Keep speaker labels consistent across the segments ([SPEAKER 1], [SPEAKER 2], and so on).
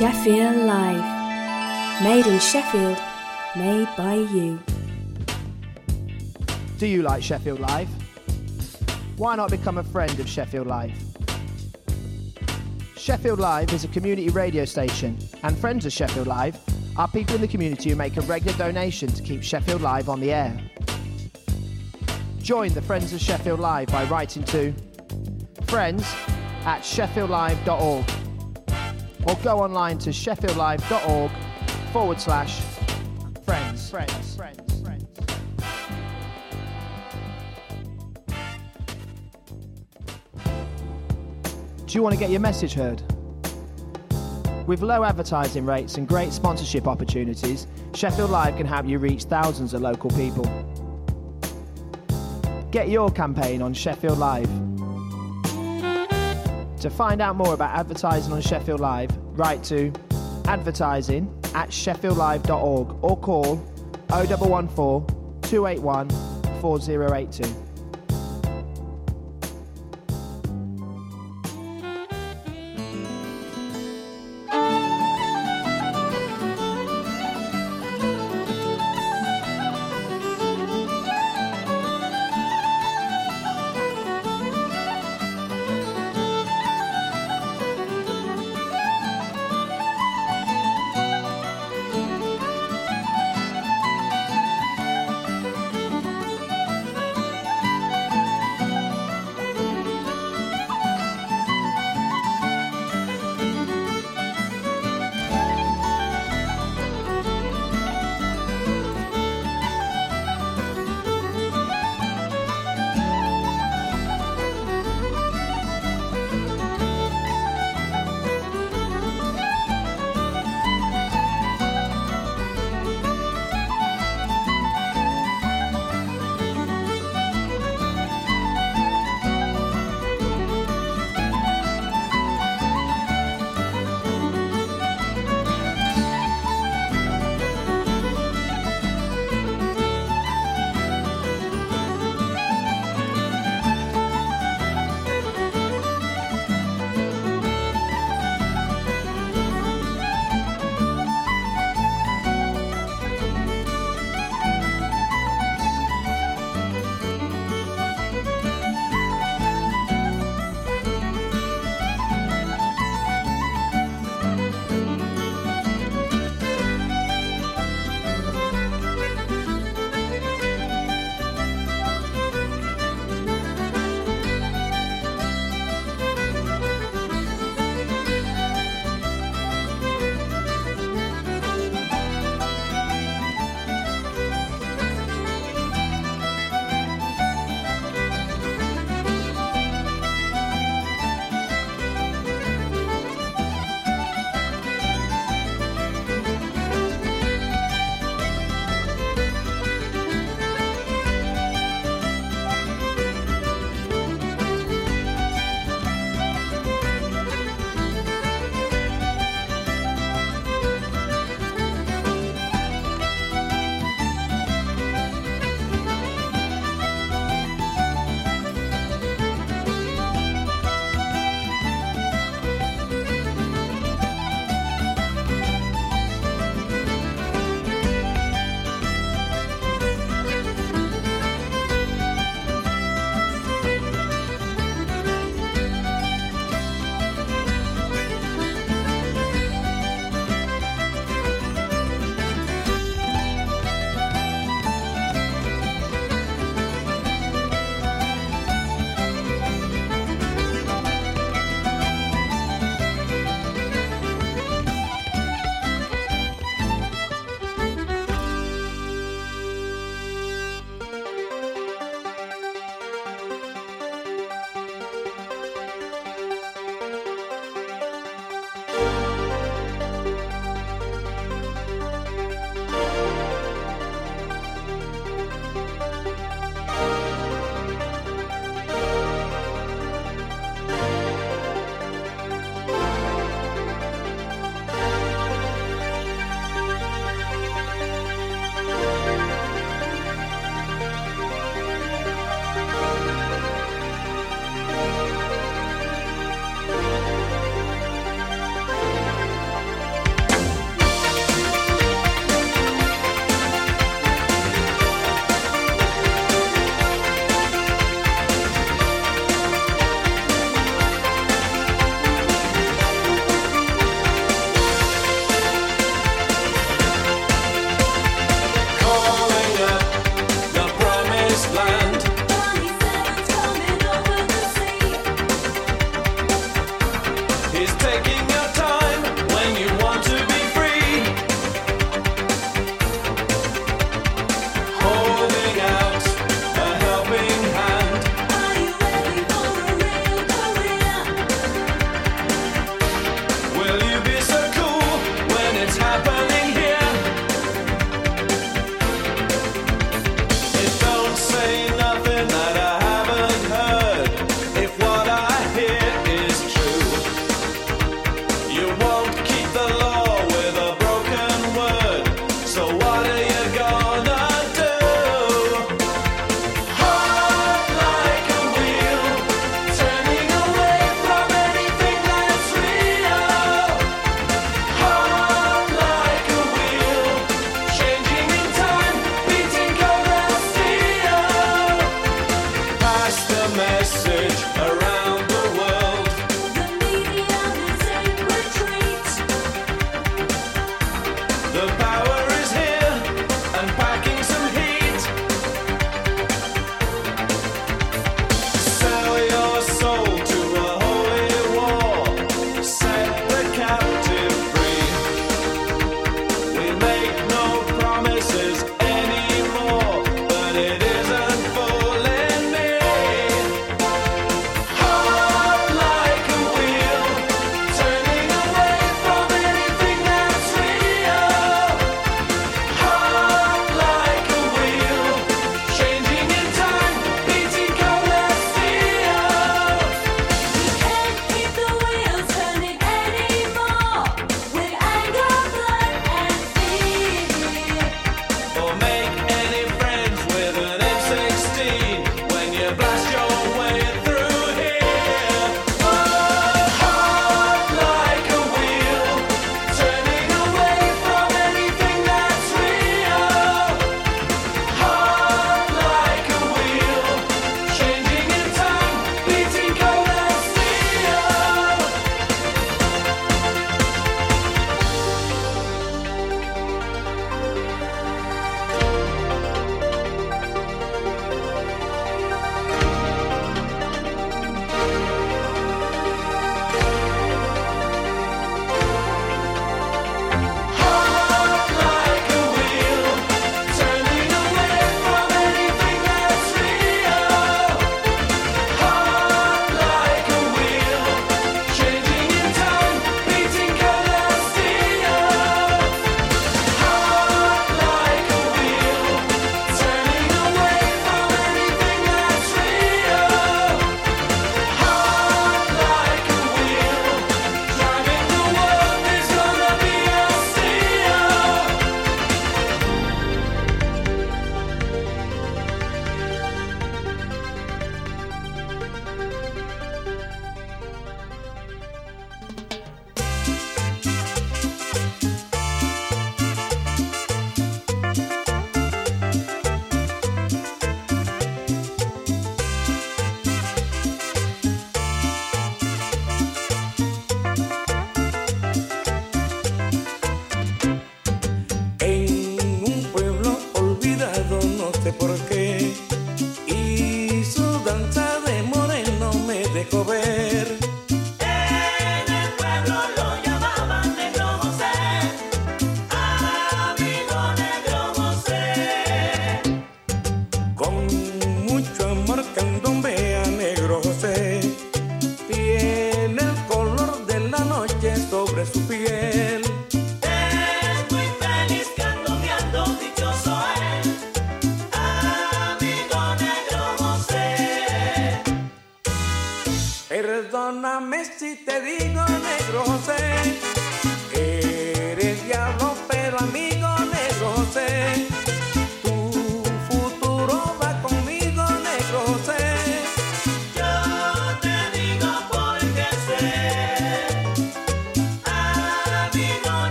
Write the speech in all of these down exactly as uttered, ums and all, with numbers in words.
[SPEAKER 1] Sheffield Live. Made in Sheffield, made by you.
[SPEAKER 2] Do you like Sheffield Live? Why not become a friend of Sheffield Live? Sheffield Live is a community radio station, and friends of Sheffield Live are people in the community who make a regular donation to keep Sheffield Live on the air. Join the Friends of Sheffield Live by writing to friends at sheffield live dot org or go online to sheffieldlive.org forward slash friends. Friends. Friends. Friends. Do you want to get your message heard? With low advertising rates and great sponsorship opportunities, Sheffield Live can help you reach thousands of local people. Get your campaign on Sheffield Live. To find out more about advertising on Sheffield Live, write to advertising at sheffield live dot org or call oh one one four, two eight one, four oh eight two.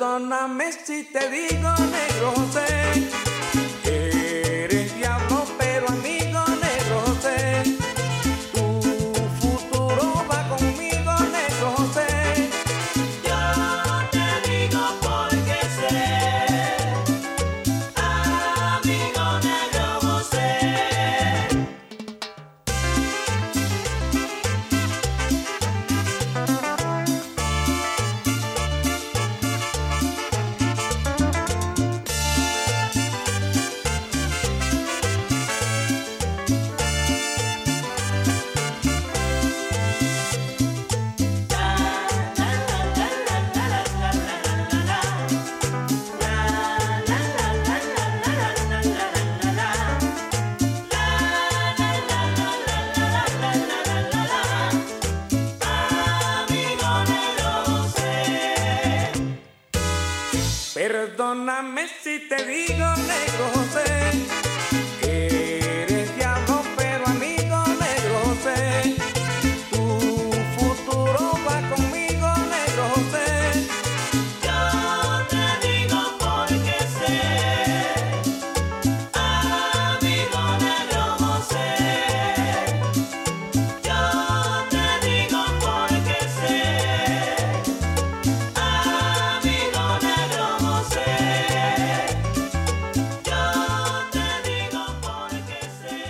[SPEAKER 3] Perdóname si te digo, negro José, que eres diablo, pero amigo, negro José. Tu futuro va conmigo, negro José.
[SPEAKER 4] Yo te digo porque sé, amigo negro José.
[SPEAKER 3] Perdóname si te digo, negro José, que eres diablo, pero amigo, negro José. Tu futuro va conmigo, negro José.
[SPEAKER 4] Yo te digo porque sé, amigo negro José. Yo te digo porque sé, amigo negro José. Yo te digo porque sé.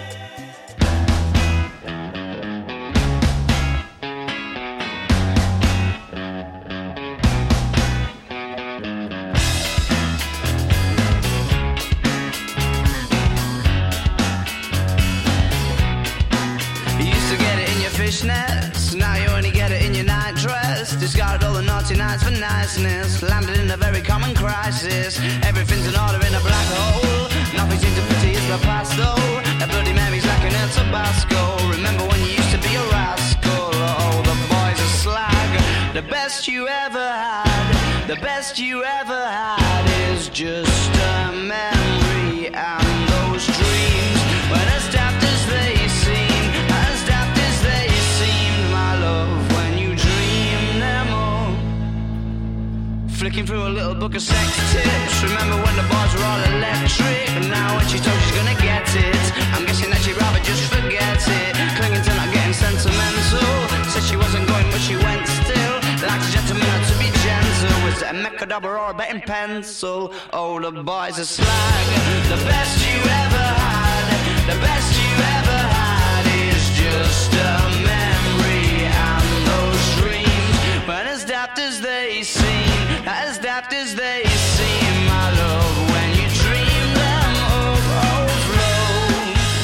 [SPEAKER 5] You used to get it in your fishnets, now you only get it in your night dress. Discarded all the naughty nights for niceness, landed in a very common crisis. Everything's in order in a black hole, nothing seems to pity is the past though. That Bloody Mary's like an El Tabasco. Remember when you used to be a rascal? Oh, the boys are slag. The best you ever had, the best you ever had is just a memory. And those dreams, when as daft as they seem, as daft as they seemed, my love, when you dream them all. Flicking through a little book of sex tips. Remember when the bars were all electric? And now when she told she's gonna get it, I'm guessing that she'd rather just forget it. Clinging to not getting sentimental. Said she wasn't going but she went still. Like a gentleman had to be gentle. Was it a mechadabra or a betting pencil? Oh, the boys are slag. The best you ever had, the best you ever had is just a memory. And those dreams, when as daft as they seem, as daft as they seem, my love, when you dream them of overflow.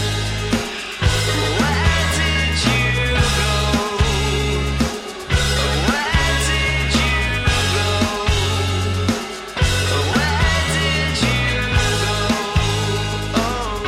[SPEAKER 5] Where did you go? Where did you go? Where did you go? Oh.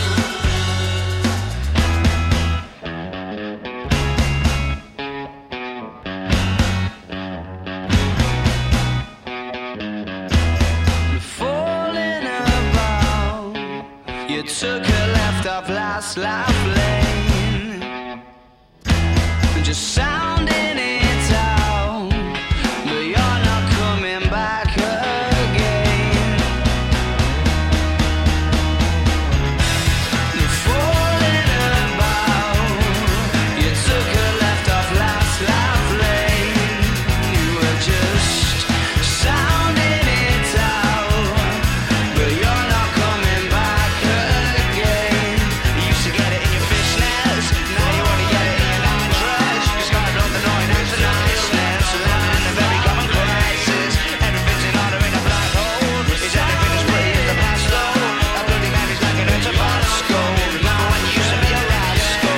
[SPEAKER 5] Falling about, you took a left off last life lane, just sounding it out, but you're not coming back again. Falling about, you took a left off last life lane, you were just sounding it out, but you're not coming back again. You used to get it in your fishnets, now you only get it in your night dress. You started on the noise and the niceness, living in a very common crisis. Everything's in order in a black hole. Is everything as pretty as the past though? That Bloody Mary's like an El Tabasco. Remember when you used to be a rascal?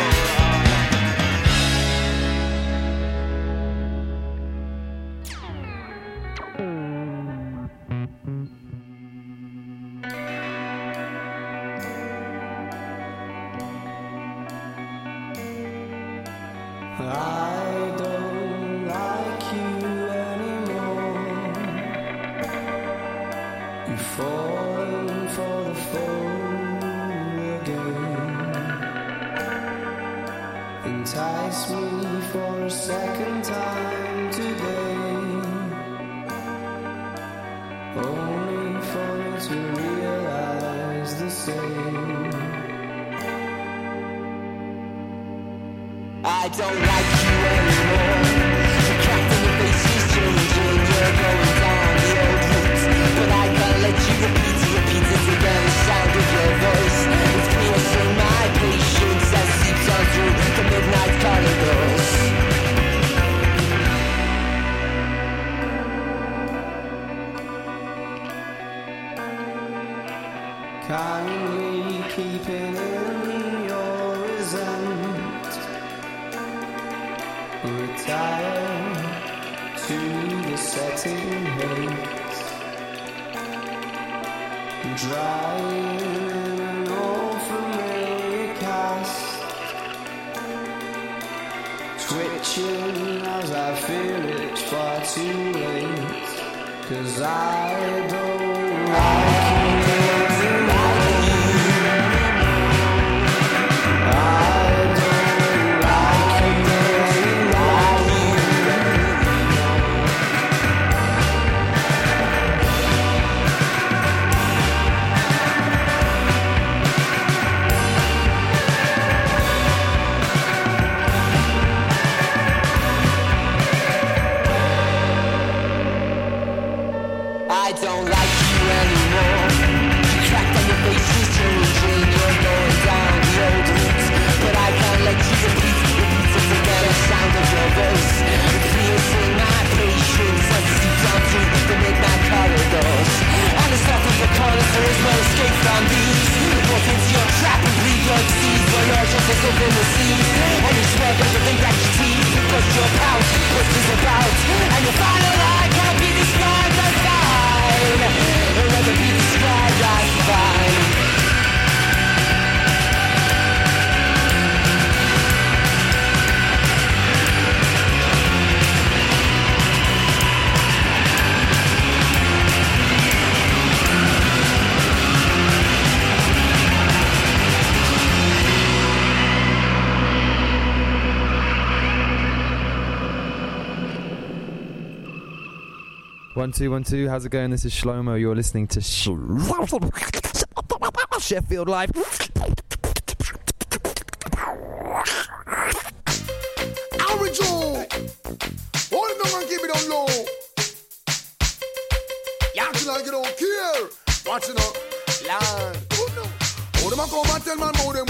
[SPEAKER 6] I don't like you anymore. You've fallen for the fool again. Entice me for a second time today. only for me to realize the same. I don't like you anymore. The crack in your face is changing. You're going down the old route, but I can't let you repeat it, repeat it again. The sound of your voice, it's piercing my patience as seeps on through the midnight corridors. Kindly keeping in your resent, retire to the setting hate, drying in an old familiar cast, twitching as I fear it's far too late, 'cause I don't like you. I don't like you anymore. You cracked on your face, you changing. You're going down the old route, but I can't let you repeat, repeat it again. The sound of your voice, it feels in my patience as it seeps down through the midnight corridors. And the stuff of the corners, there is no escape from these. Walk into your trap and bleed your disease, while you're just as if in the sea. And you swear that you think that your teeth, push your pouch, push this about, and you find that I can't be described as fine. It'll never be described as fine.
[SPEAKER 7] One, two, one, two. How's it going? This is Shlomo. You're listening to Sh- Sheffield Live.
[SPEAKER 8] Original. Hold it down and keep it on low. You acting like you don't care. Watch it up. Land. Oh no. Hold them and come and tell man how them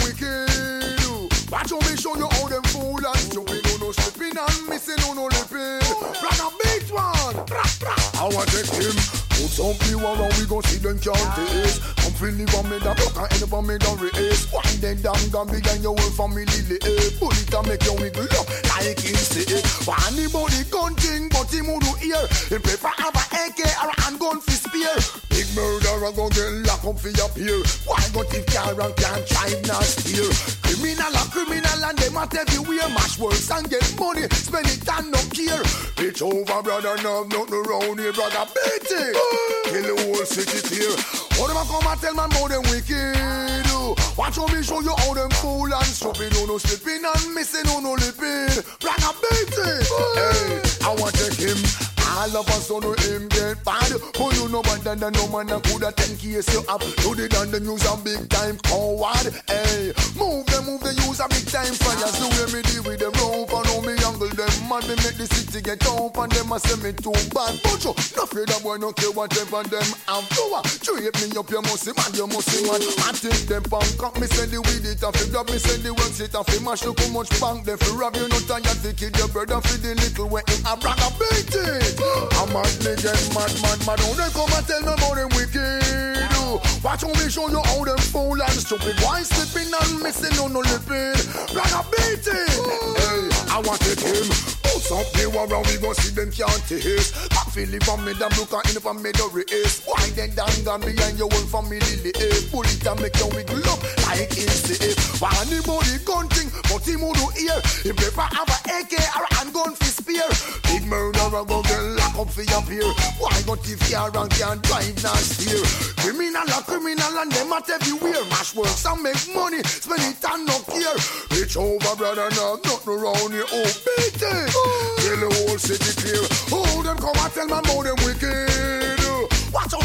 [SPEAKER 8] wicked. Watch how me show you how them fool and stupid. No no slipping and missing no no lipping. Rock a beat one. I want to take him. Put some people around, we gon' see them can't taste. Come feel live on me, that block and end up on me, don't race. Wind them down, gone behind your whole family, eh. Pull it and make you wiggle up, like him say. For anybody gun thing, but him who do hear. He prefer have a A K or a handgun for spear. Big murderer gon' get locked up for your peer. Why got if car and can't drive, not steer. Criminal a criminal and them at everywhere. Mash works and get money, spend it and no care. Bitch over, brother, no, nothing around here, brother, beat it. Kill the whole city clear. All them a come and tell man how them wicked. Watch how me show you how them fool and stupid. No no slipping and missing, no no lipping. Brother, beat it. Hey, I want to take him. All of us on him get bad. But you know better than no man that coulda ten case you up. Do the done them use a big time coward. Hey, move them, move them use a big time fires. The way me deal with them rope and how me angle them. Man, me make the city get up and them a say me too bad. But you, no afraid that boy no care whatever them have to. Treat me up, you must see man, you must see man. I take them punk up, me send the weed it off. Grab me send the works it off. Mash look how much punk them for rob you no tired to kill your brother for the little way him a brag a beat it. I'm mad, nigga, mad, mad, mad. How they come and tell me about them wicked? Watch how me show you how them fool and stupid. Why slipping and missing no no lipping? Brag a beat it. Hey, I want to take him. Put some people around, we gon' see them can't taste. I feel it from me, them look at in from me the race. Why then down gone behind your whole family? Eh? Pull it and make you wiggle up like it's safe. Why anybody gun thing, but him who do hear. He prefer have a A K or a handgun for spear. Big murderer go get lock up for your peer. Why got thief car and can't drive not steer? Criminal a criminal and them at everywhere. Mash works and make money, spend it and no care. Bitch over brother, now nothing around here. Oh, beat it. Kill the whole city clear. Oh, them come and tell my mom them wicked. Watch out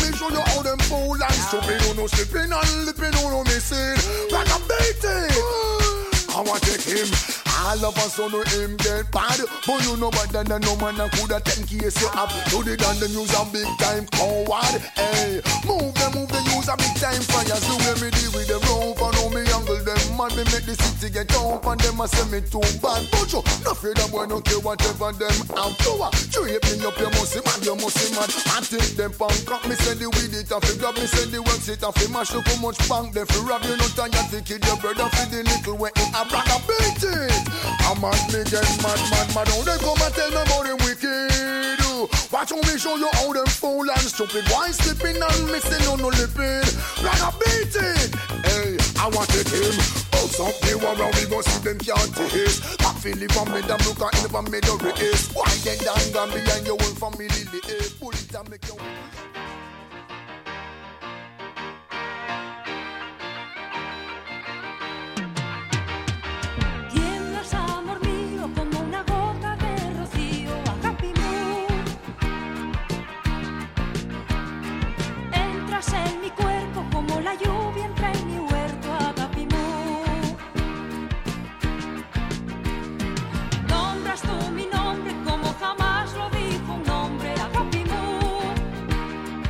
[SPEAKER 8] Jumping on no slipping and lipping on no missing. Like a beating. I want to take him. All of us on him get bad. But you know better than no man that coulda ten case you up. To the gun them use a big time coward. Hey, move them, move them, use a big time fire. So when me deal with them rope and how me angle them. Man, me make the city get up and them a say me too bad. But you, no fear them boy, no care whatever them have to. Treat me up, you must see mad, you must see mad. I take them punk up, me send the weed it off. Grab me send the work it off. Mash up how much punk them. Fi rob you, no tired to kid your brother. Fi the little way in a brag a beat it. I'm mad, me get mad, mad, mad. How they come and tell me about them wicked? Watch how me show you how them fool and stupid. Why slipping and missing on no lipping? Like a beat it. Hey, I want to take him. Oh, something around we go see them can't taste. I feel if I made them look at never made a race. Why then down gone behind your whole family? Pull it and make your
[SPEAKER 9] en mi cuerpo como la lluvia entra en mi huerto, Agapimú. Nombras tú mi nombre como jamás lo dijo un hombre, Agapimú.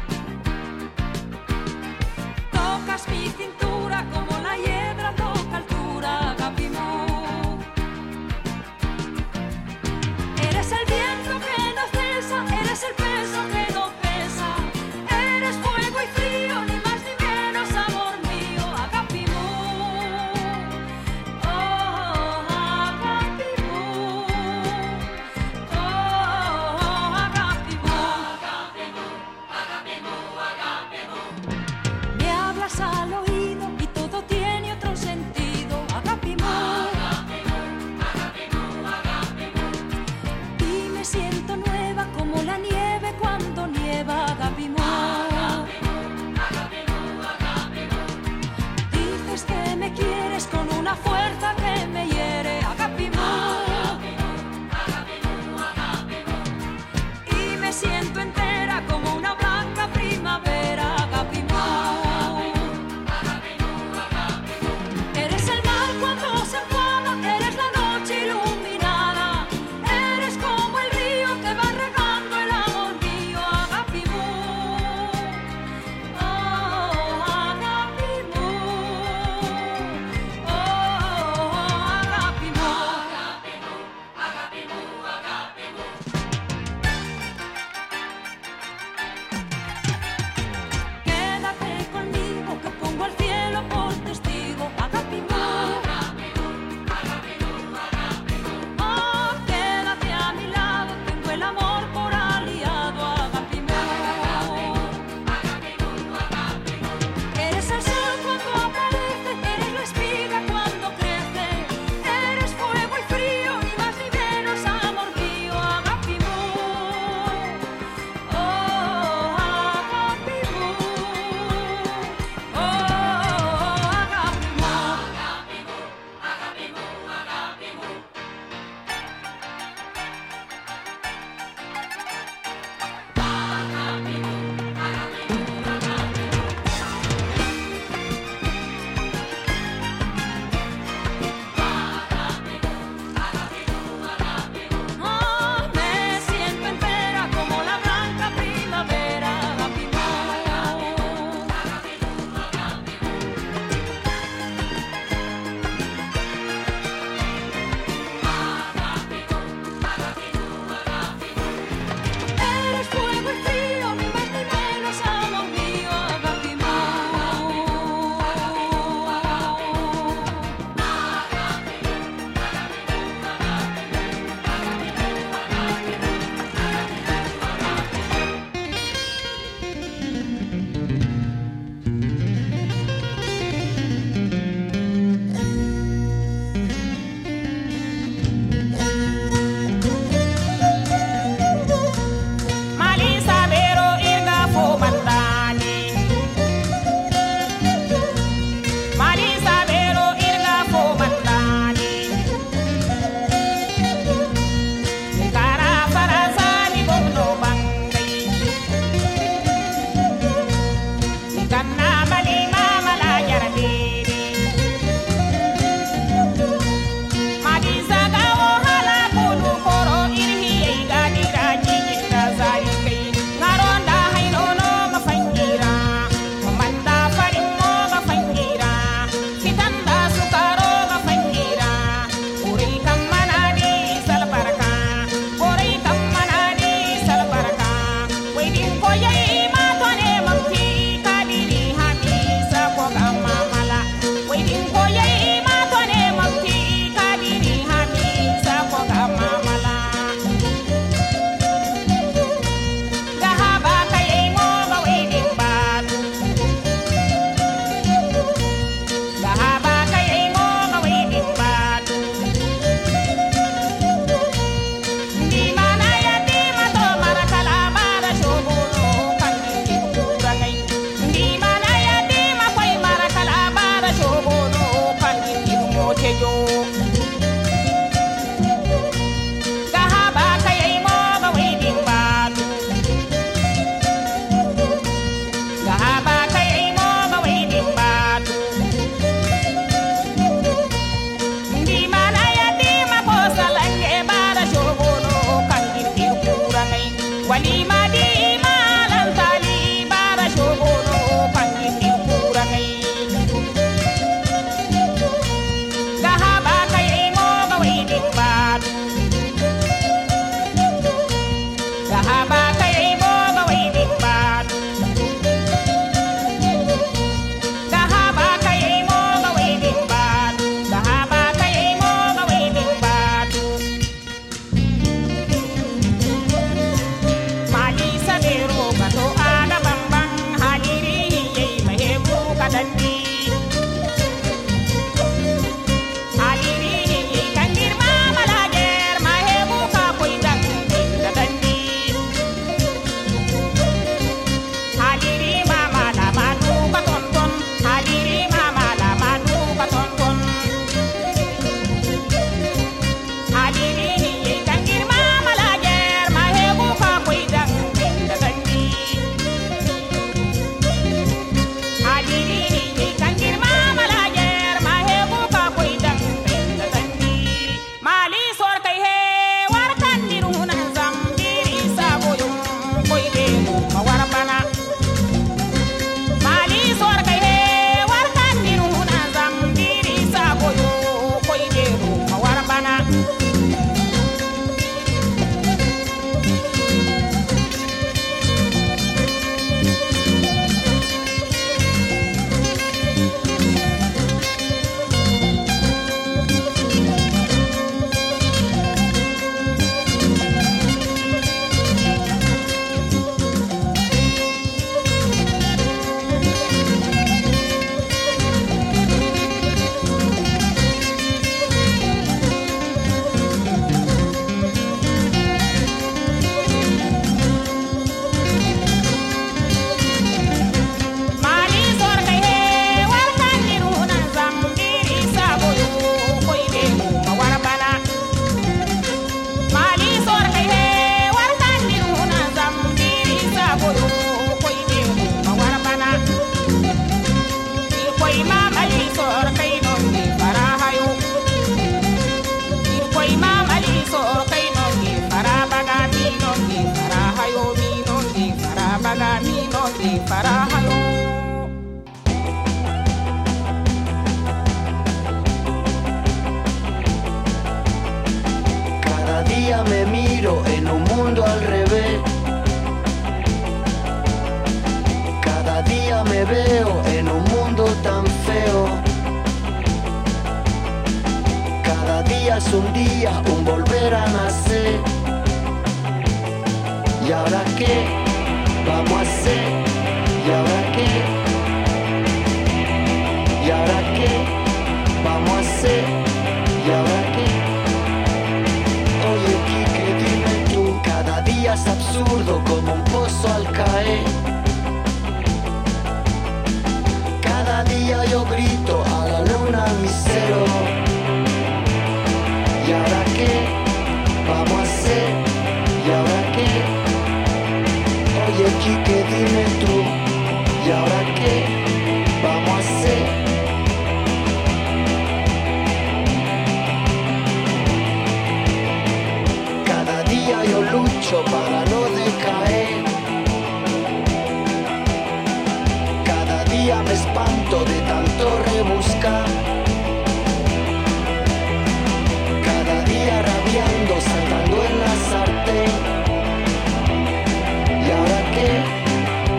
[SPEAKER 6] Cada día me miro en un mundo al revés. Cada día me veo en un mundo tan feo. Cada día es un día, un volver a nacer. ¿Y ahora qué vamos a hacer? ¿Y ahora qué? ¿Y ahora qué vamos a hacer? ¿Y ahora qué? Oye, Quique, dime tú, cada día es absurdo como un pozo al caer. Cada día yo grito a la luna misero. ¿Y ahora qué vamos a hacer? ¿Y ahora qué? Oye, Quique, dime tú, ¿y ahora qué vamos a hacer? Cada día yo lucho para no decaer. Cada día me espanto de tanto rebuscar. Cada día rabiando, saltando en la sartén. ¿Y ahora qué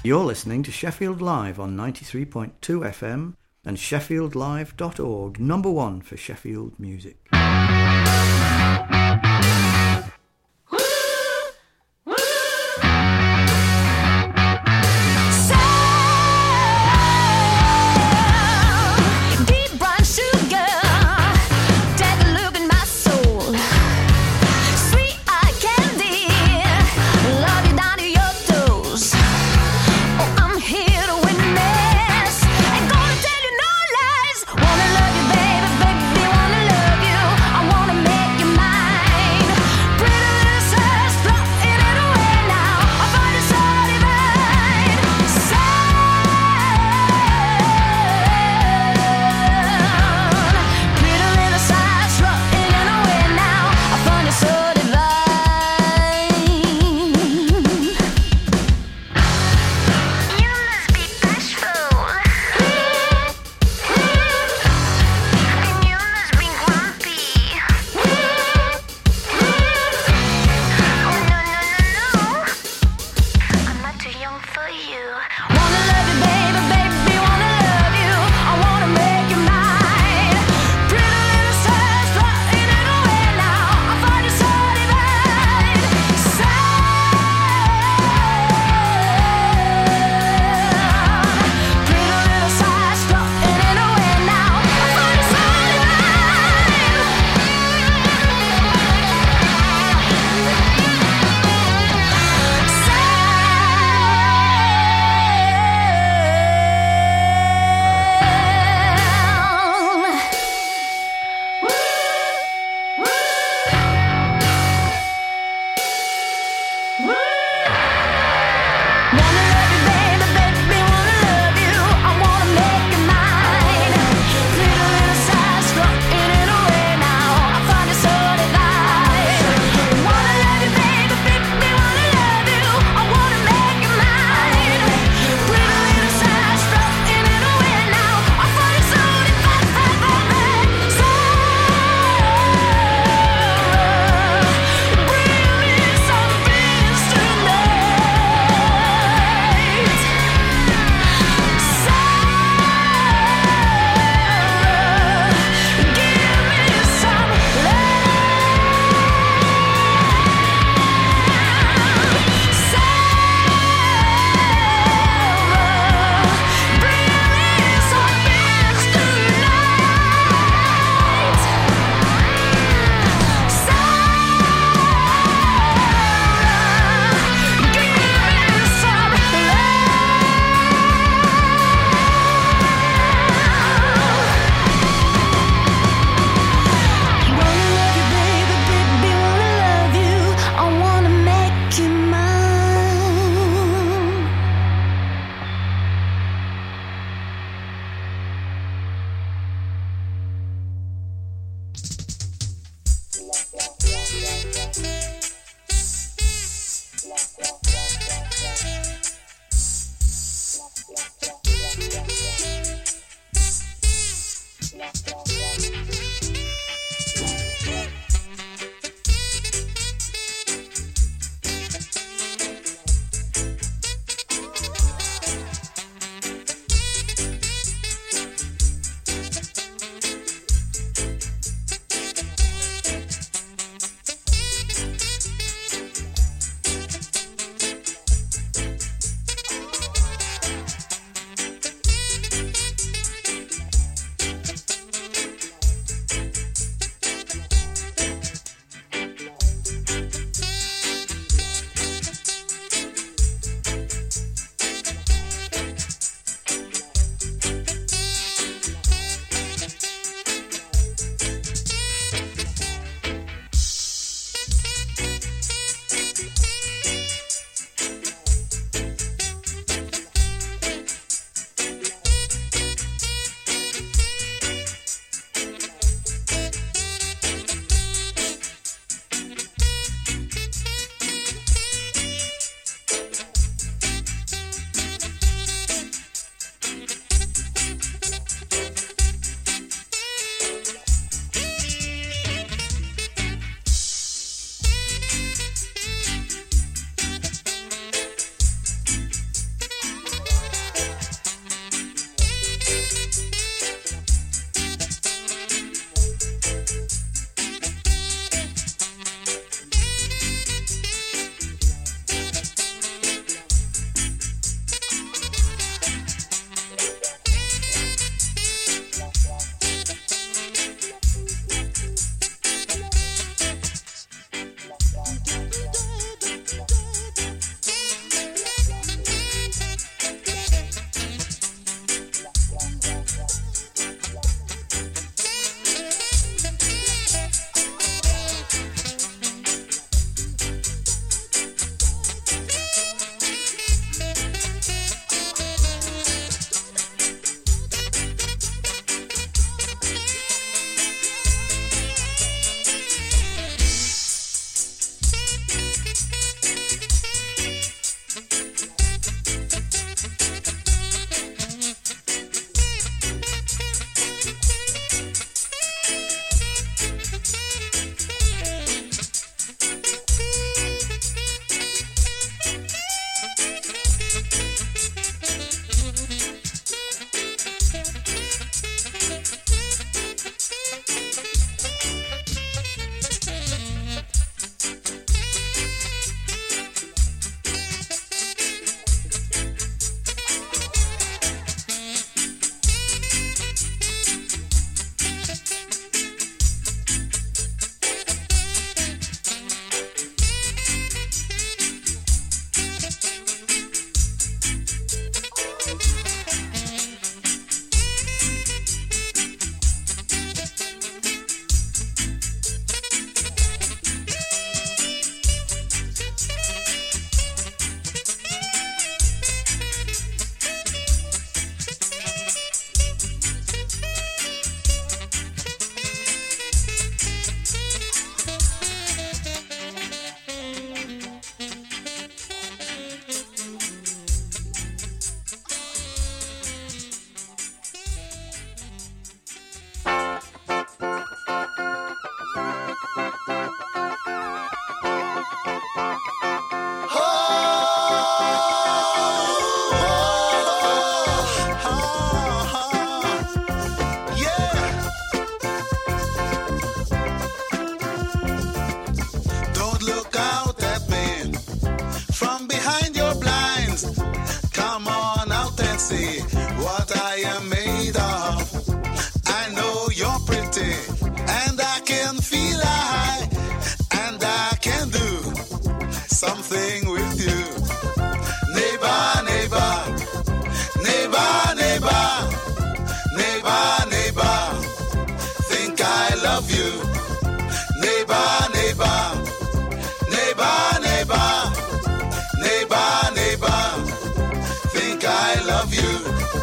[SPEAKER 10] You're listening to Sheffield Live on ninety-three point two F M and sheffield live dot org, number one for Sheffield music.
[SPEAKER 11] see what I am made of. I know you're pretty, and I can feel high, and I can do something with you. Neighbor, neighbor, neighbor, neighbor, neighbor, neighbor, think I love you. Neighbor, neighbor, neighbor, neighbor, neighbor, neighbor, think I love you.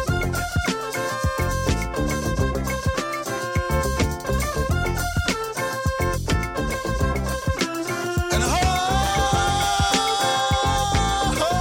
[SPEAKER 11] And ho, ho.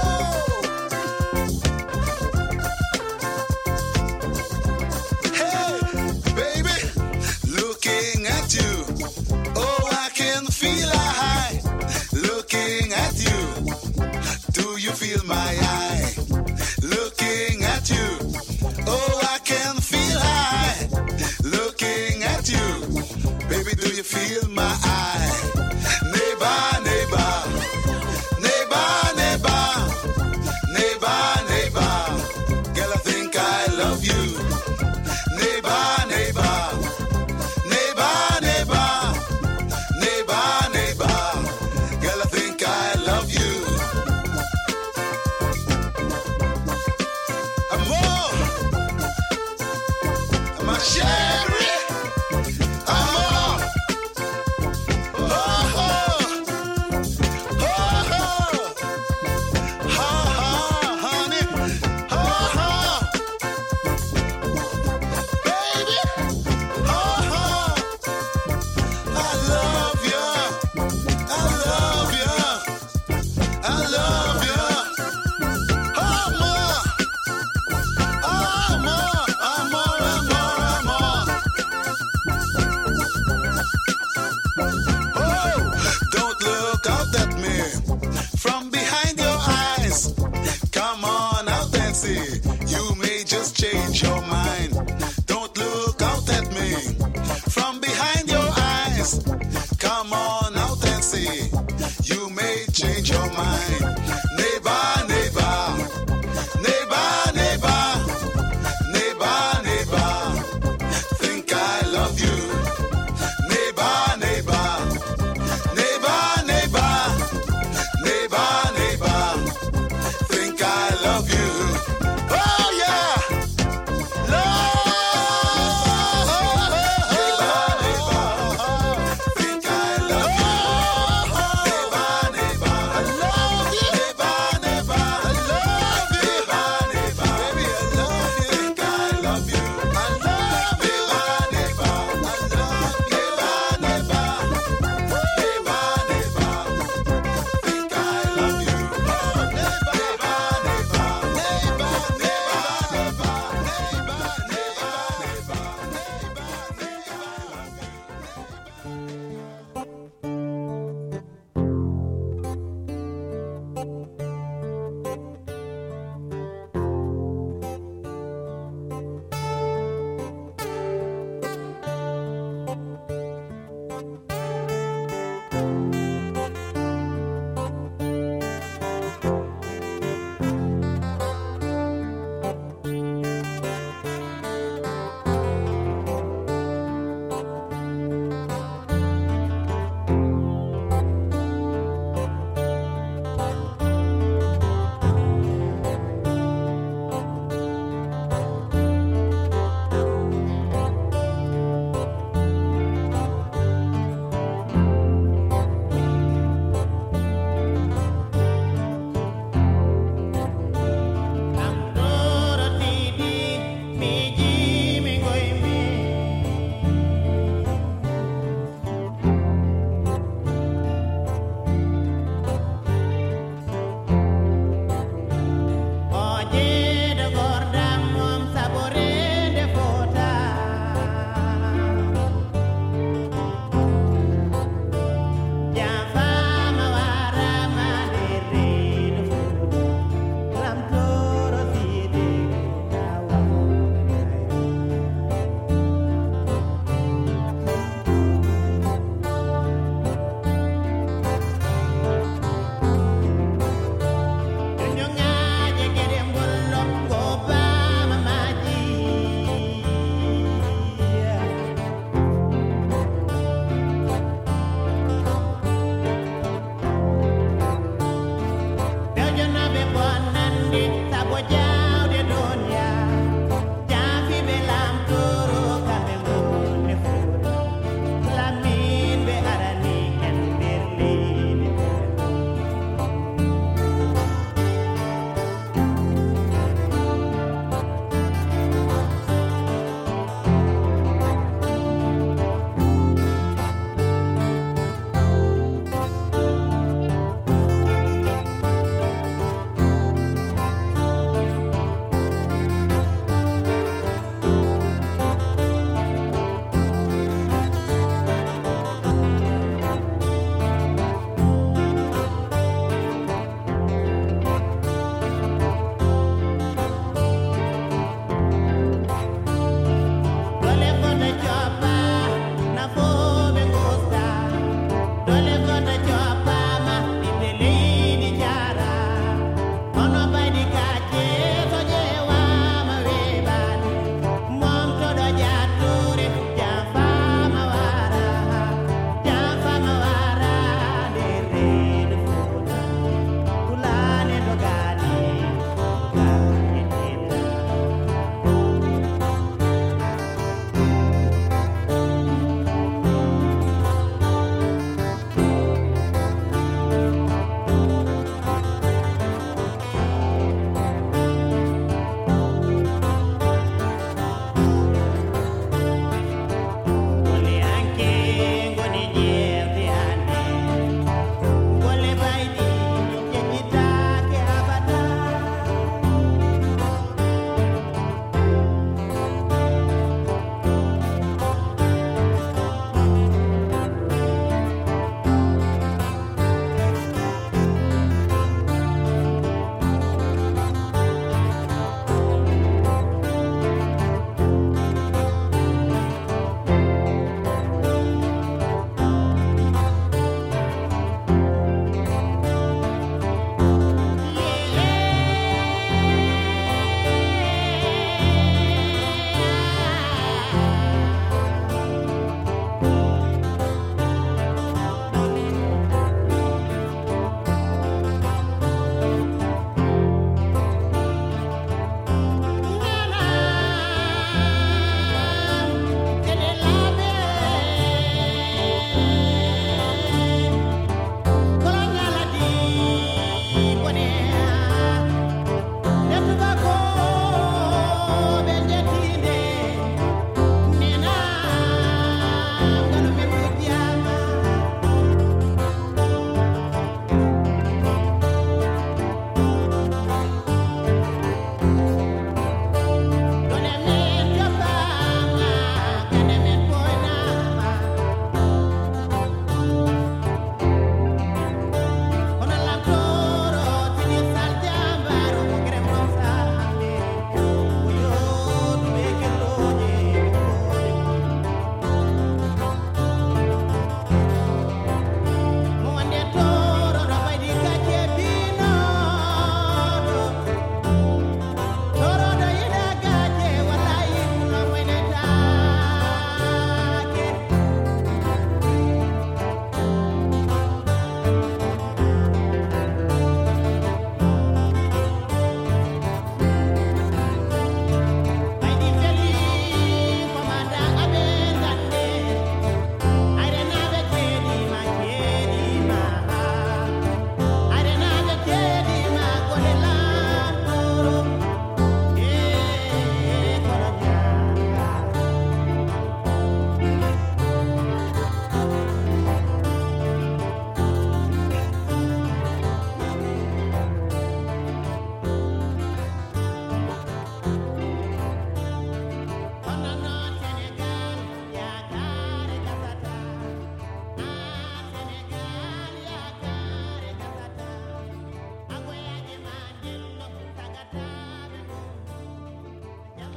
[SPEAKER 11] Hey, baby, looking at you, oh, I can feel a high. Looking at you, do you feel my eye? Looking at you, oh, I can feel high. Looking at you, baby, do you feel my eye? Neighbor, neighbor, neighbor, neighbor, neighbor, neighbor, girl, I think I love you. Neighbor, neighbor, neighbor, neighbor, neighbor, neighbor, girl, I think I love you. Amor, my sherry, amor, oh, oh, oh, oh, oh, honey, oh, oh, baby, oh, oh, I love you, I love you, I love you, amor, amor, amor, amor, amor. Oh, don't look out at me from behind your eyes. Come on out and see. You may just change your mind. Don't look out at me from behind your eyes. Come on out and see. You may change your mind. Neighbor, neighbor, neighbor, neighbor, neighbor, neighbor, think I love you. Neighbor, neighbor, neighbor, neighbor, neighbor, neighbor, think I love you. Oh yeah, love. Neighbor, neighbor, think I love you. Neighbor, neighbor, I love you.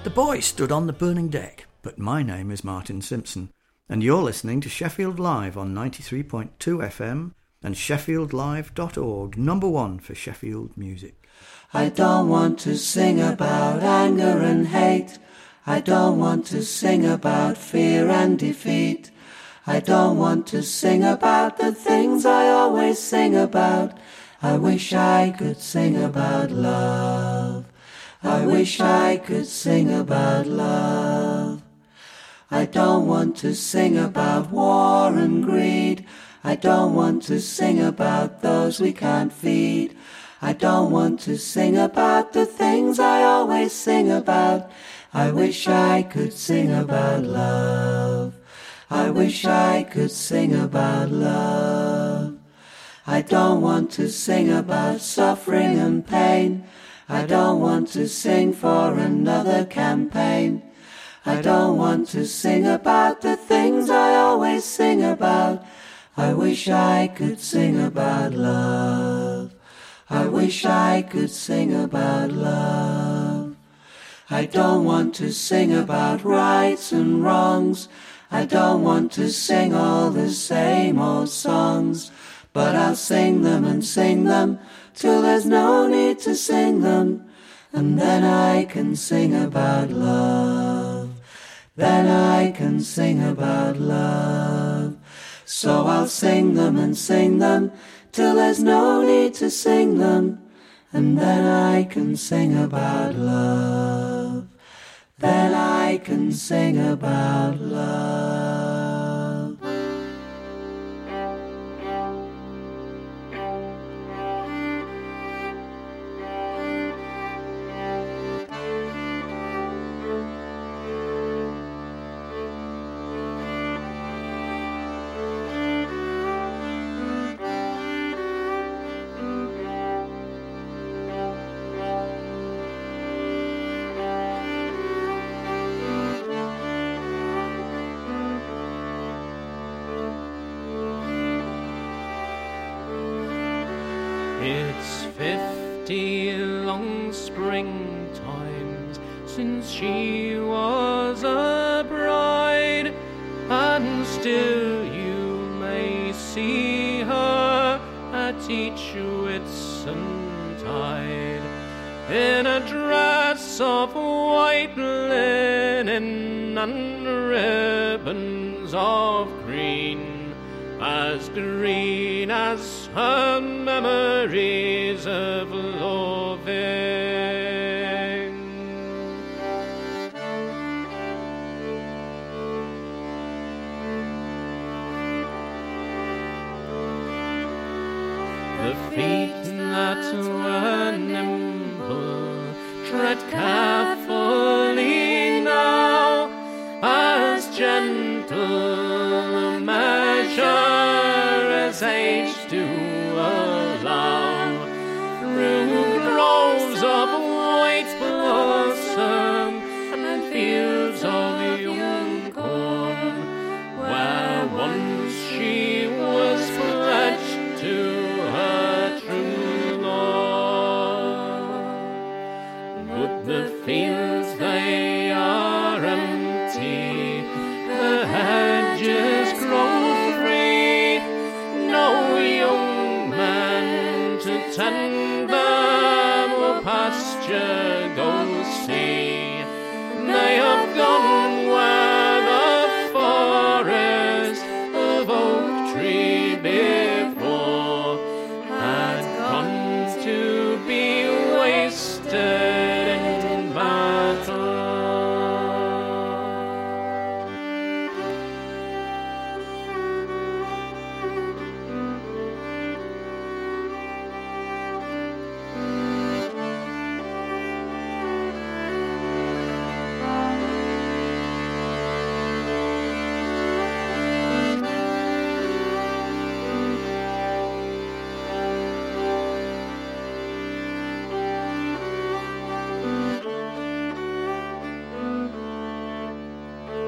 [SPEAKER 10] The boy stood on the burning deck, but my name is Martin Simpson, and you're listening to Sheffield Live on ninety-three point two F M and sheffield live dot org, number one for Sheffield music.
[SPEAKER 12] I don't want to sing about anger and hate. I don't want to sing about fear and defeat. I don't want to sing about the things I always sing about. I wish I could sing about love. I wish I could sing about love. I don't want to sing about war and greed. I don't want to sing about those we can't feed. I don't want to sing about the things I always sing about. I wish I could sing about love. I wish I could sing about love. I don't want to sing about suffering and pain. I don't want to sing for another campaign. I don't want to sing about the things I always sing about. I wish I could sing about love. I wish I could sing about love. I don't want to sing about rights and wrongs. I don't want to sing all the same old songs. But I'll sing them and sing them till there's no need to sing them. And then I can sing about love. Then I can sing about love. So I'll sing them and sing them till there's no need to sing them. And then I can sing about love. Then I can sing about love.
[SPEAKER 13] It's fifty long springtimes since she was a bride, and still you may see her at each Whitsuntide, in a dress of white linen and ribbons of green, as green as her memories of loving. The feet that were nimble tread carefully now, as gentle a measure as age do allow, through groves of white blossom and fields of young corn, where once she was pledged to her true lord. But the fields they are empty, the hedges grow free, no young man to tend them or pasture go see. They have gone where the forest of oak tree before had gone to be wasted in battle.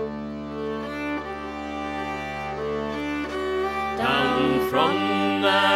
[SPEAKER 13] Down from the